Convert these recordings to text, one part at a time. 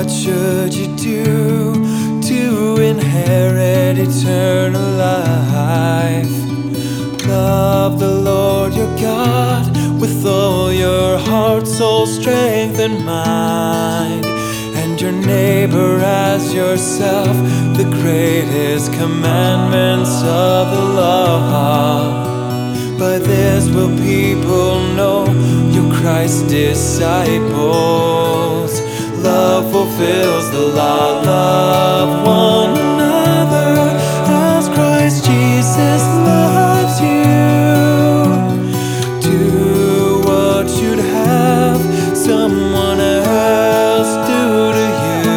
What should you do to inherit eternal life? Love the Lord your God with all your heart, soul, strength, and mind, and your neighbor as yourself, the greatest commandments of the law. By this will people know you're Christ's disciples. Love fulfills the law. Love one another as Christ Jesus loves you. Do what you'd have someone else do to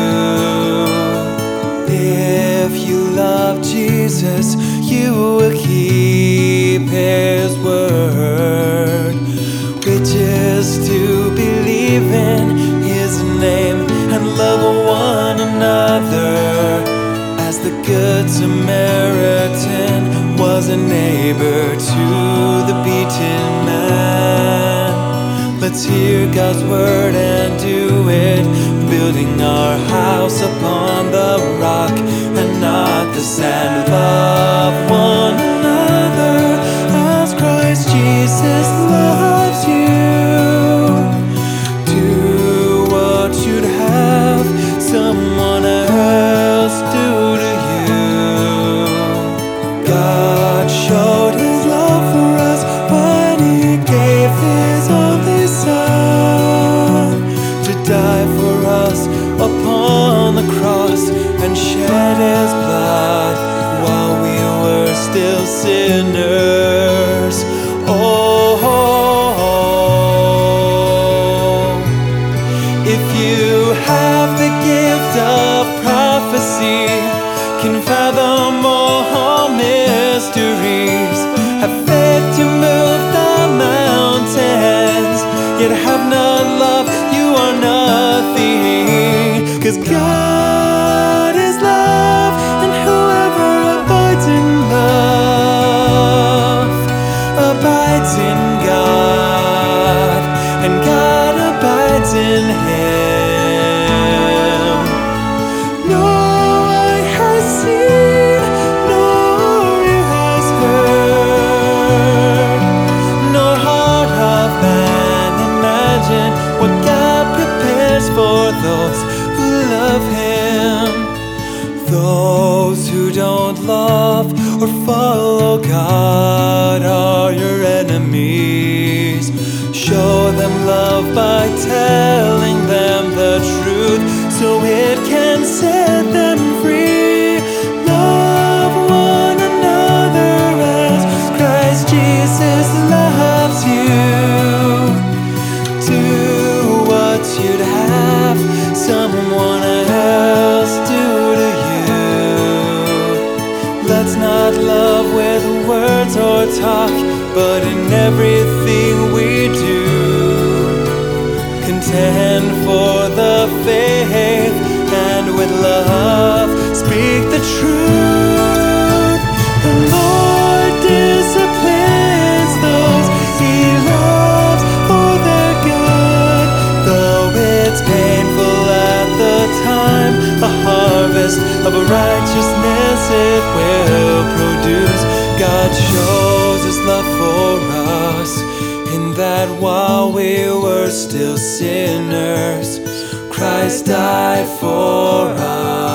you. If you love Jesus, you will keep His word, which is to believe in His name and love one another, as the Good Samaritan was a neighbor to the beaten man. Let's hear God's word and do it, building our house upon the rock and not the sand. Love one another as Christ Jesus loves you. Do what you'd have someone else do to you. God showed His love for us when He gave His only Son to die for us upon the cross and shed His blood while we were still sinners. Oh, if you have the gift of prophecy, can fathom all mysteries, have faith to move the mountains, yet have not love, you are nothing. 'Cause God is love, and whoever abides in love abides in God, and God abides in him. No eye has seen, nor ear has heard, nor heart of man imagined what God prepares for those who love Him. Those who don't love or follow God are your enemies. Show them love by telling them the truth, so it can set them free. Love one another as Christ Jesus loves you. Do what you'd have someone else do to you. Let's not love with words or talk, but in everything we do, contend for the faith, and with love speak the truth. The Lord disciplines those He loves for their good. Though it's painful at the time, a harvest of righteousness it will produce. God shows His love for us, in that while we were still sinners, Christ died for us.